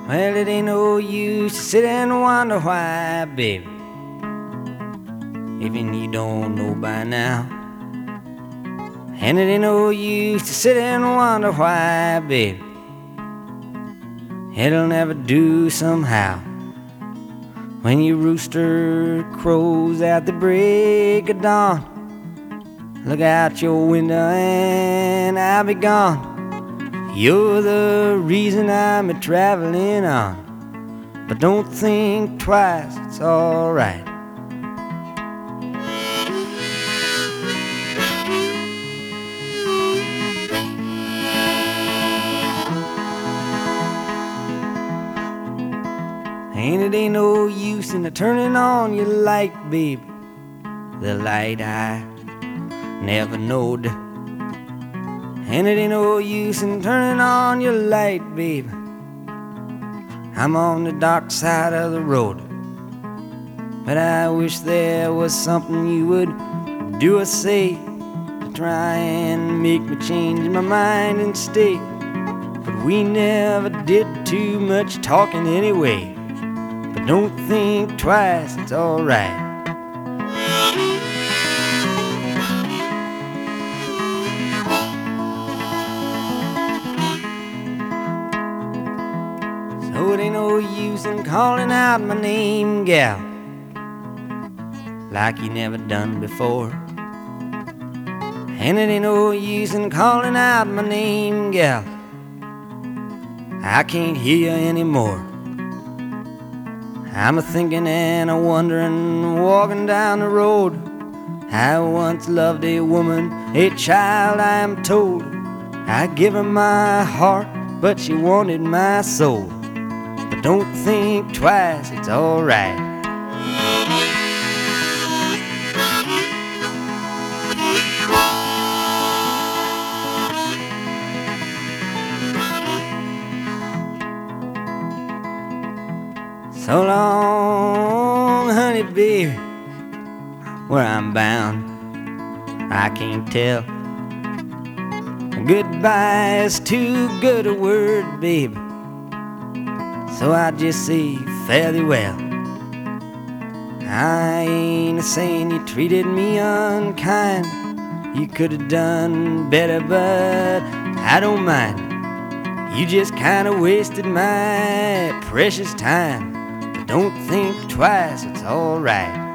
Well, it ain't no use to sit and wonder why, baby, even you don't know by now. And it ain't no use to sit and wonder why, baby, it'll never do somehow. When your rooster crows at the break of dawn, look out your window and I'll be gone. You're the reason I'm a-traveling on, but don't think twice, it's alright. And it ain't no use in turning on your light, baby, the light I never knowed. And it ain't no use in turning on your light, baby, I'm on the dark side of the road. But I wish there was something you would do or say to try and make me change my mind and stay. But we never did too much talking anyway. But don't think twice, it's alright. So it ain't no use in calling out my name, gal, like you never done before. And it ain't no use in calling out my name, gal, I can't hear you anymore. I'm a-thinking and a-wondering, walking down the road. I once loved a woman, a child I am told. I give her my heart, but she wanted my soul. But don't think twice, it's alright. So long, honey, baby, where I'm bound, I can't tell. Goodbye is too good a word, baby, so I just say fare thee well. I ain't saying you treated me unkind, you could have done better, but I don't mind. You just kind of wasted my precious time. Don't think twice, it's alright.